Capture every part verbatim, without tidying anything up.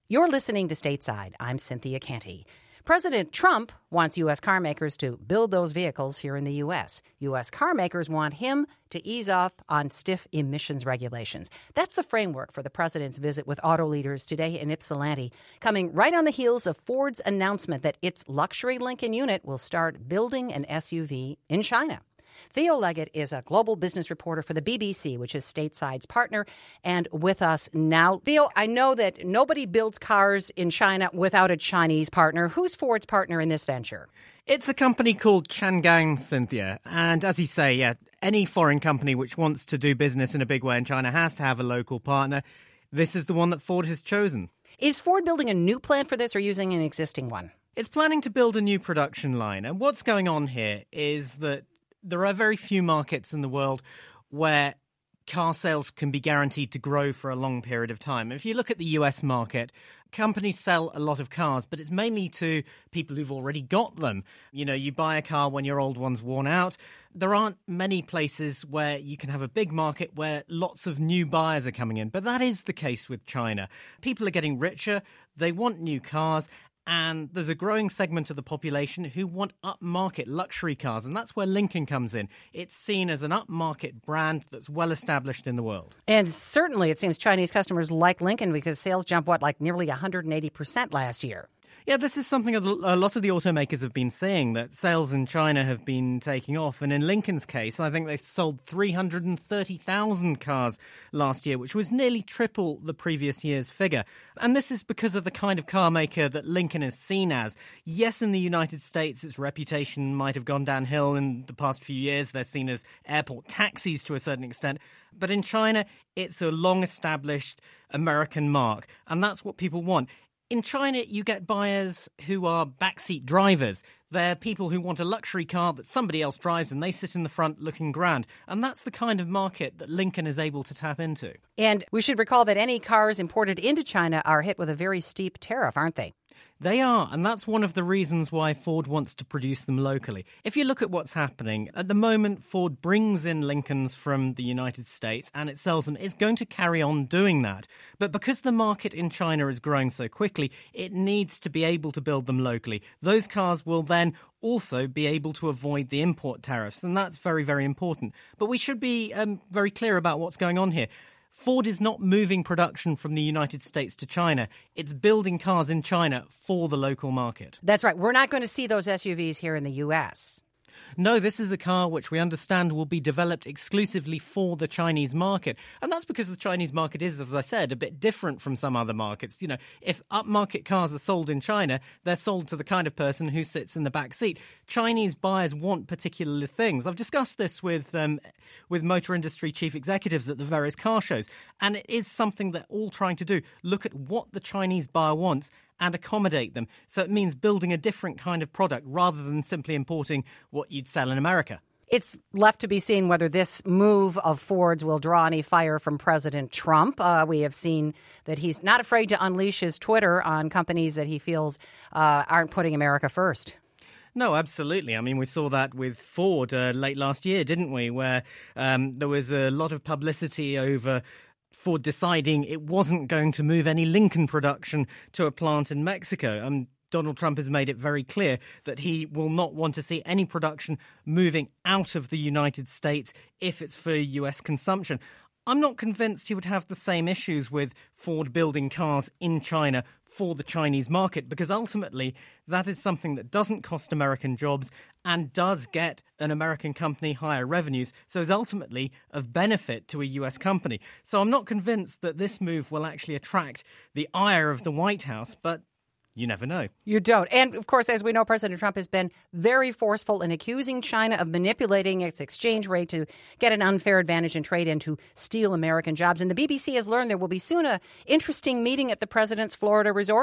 You're listening to Stateside. I'm Cynthia Canty. President Trump wants U S car makers to build those vehicles here in the U S. U S car makers want him to ease off on stiff emissions regulations. That's the framework for the president's visit with auto leaders today in Ypsilanti, coming right on the heels of Ford's announcement that its luxury Lincoln unit will start building an S U V in China. Theo Leggett is a global business reporter for the B B C, which is Stateside's partner, and with us now. Theo, I know that nobody builds cars in China without a Chinese partner. Who's Ford's partner in this venture? It's a company called Changan, Cynthia. And as you say, yeah, any foreign company which wants to do business in a big way in China has to have a local partner. This is the one that Ford has chosen. Is Ford building a new plant for this or using an existing one? It's planning to build a new production line. And what's going on here is that there are very few markets in the world where car sales can be guaranteed to grow for a long period of time. If you look at the U S market, companies sell a lot of cars, but it's mainly to people who've already got them. You know, you buy a car when your old one's worn out. There aren't many places where you can have a big market where lots of new buyers are coming in. But that is the case with China. People are getting richer. They want new cars. And there's a growing segment of the population who want upmarket luxury cars, and that's where Lincoln comes in. It's seen as an upmarket brand that's well established in the world. And certainly it seems Chinese customers like Lincoln because sales jumped, what, like nearly one hundred eighty percent last year. Yeah, this is something a lot of the automakers have been saying, that sales in China have been taking off. And in Lincoln's case, I think they sold three hundred thirty thousand cars last year, which was nearly triple the previous year's figure. And this is because of the kind of car maker that Lincoln is seen as. Yes, in the United States, its reputation might have gone downhill in the past few years. They're seen as airport taxis to a certain extent. But in China, it's a long-established American mark. And that's what people want. In China, you get buyers who are backseat drivers. They're people who want a luxury car that somebody else drives and they sit in the front looking grand. And that's the kind of market that Lincoln is able to tap into. And we should recall that any cars imported into China are hit with a very steep tariff, aren't they? They are, and that's one of the reasons why Ford wants to produce them locally. If you look at what's happening, at the moment, Ford brings in Lincolns from the United States and it sells them. It's going to carry on doing that. But because the market in China is growing so quickly, it needs to be able to build them locally. Those cars will then also be able to avoid the import tariffs, and that's very, very important. But we should be um, very clear about what's going on here. Ford is not moving production from the United States to China. It's building cars in China for the local market. That's right. We're not going to see those S U Vs here in the U S. No, this is a car which we understand will be developed exclusively for the Chinese market. And that's because the Chinese market is, as I said, a bit different from some other markets. You know, if upmarket cars are sold in China, they're sold to the kind of person who sits in the back seat. Chinese buyers want particular things. I've discussed this with um, with motor industry chief executives at the various car shows. And it is something they're all trying to do. Look at what the Chinese buyer wants and accommodate them. So it means building a different kind of product rather than simply importing what you'd sell in America. It's left to be seen whether this move of Ford's will draw any fire from President Trump. Uh, we have seen that he's not afraid to unleash his Twitter on companies that he feels uh, aren't putting America first. No, absolutely. I mean, we saw that with Ford uh, late last year, didn't we, where um, there was a lot of publicity over Ford deciding it wasn't going to move any Lincoln production to a plant in Mexico. Um, Donald Trump has made it very clear that he will not want to see any production moving out of the United States if it's for U S consumption. I'm not convinced he would have the same issues with Ford building cars in China for the Chinese market, because ultimately that is something that doesn't cost American jobs and does get an American company higher revenues, so is ultimately of benefit to a U S company. So I'm not convinced that this move will actually attract the ire of the White House, but you never know. You don't. And, of course, as we know, President Trump has been very forceful in accusing China of manipulating its exchange rate to get an unfair advantage in trade and to steal American jobs. And the B B C has learned there will be soon an interesting meeting at the president's Florida resort.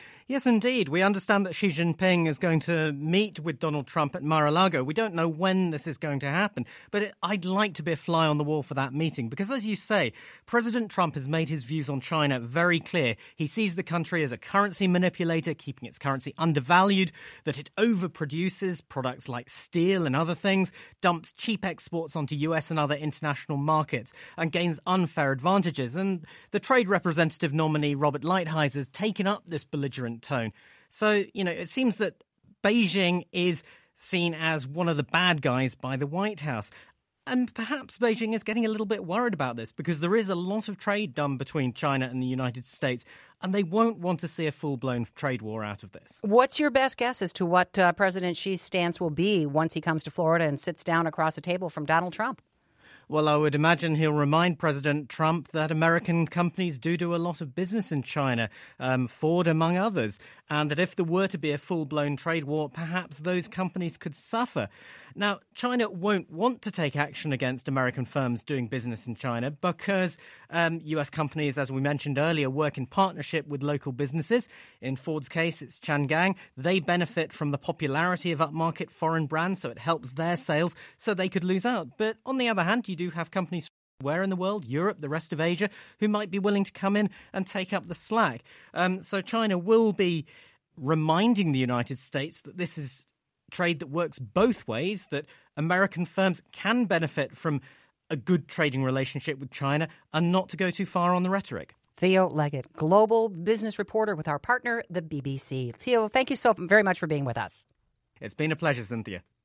Yes, indeed. We understand that Xi Jinping is going to meet with Donald Trump at Mar-a-Lago. We don't know when this is going to happen, but it, I'd like to be a fly on the wall for that meeting because, as you say, President Trump has made his views on China very clear. He sees the country as a currency manipulator, keeping its currency undervalued, that it overproduces products like steel and other things, dumps cheap exports onto U S and other international markets, and gains unfair advantages. And the trade representative nominee, Robert Lighthizer, has taken up this belligerent tone. So, you know, it seems that Beijing is seen as one of the bad guys by the White House. And perhaps Beijing is getting a little bit worried about this because there is a lot of trade done between China and the United States, and they won't want to see a full-blown trade war out of this. What's your best guess as to what uh, President Xi's stance will be once he comes to Florida and sits down across a table from Donald Trump? Well, I would imagine he'll remind President Trump that American companies do do a lot of business in China, um, Ford among others, and that if there were to be a full-blown trade war, perhaps those companies could suffer. Now, China won't want to take action against American firms doing business in China because um, U S companies, as we mentioned earlier, work in partnership with local businesses. In Ford's case, it's Changang. They benefit from the popularity of upmarket foreign brands, so it helps their sales, so they could lose out. But on the other hand, you do have companies where in the world, Europe, the rest of Asia, who might be willing to come in and take up the slack. Um, so China will be reminding the United States that this is trade that works both ways, that American firms can benefit from a good trading relationship with China and not to go too far on the rhetoric. Theo Leggett, global business reporter with our partner, the B B C. Theo, thank you so very much for being with us. It's been a pleasure, Cynthia.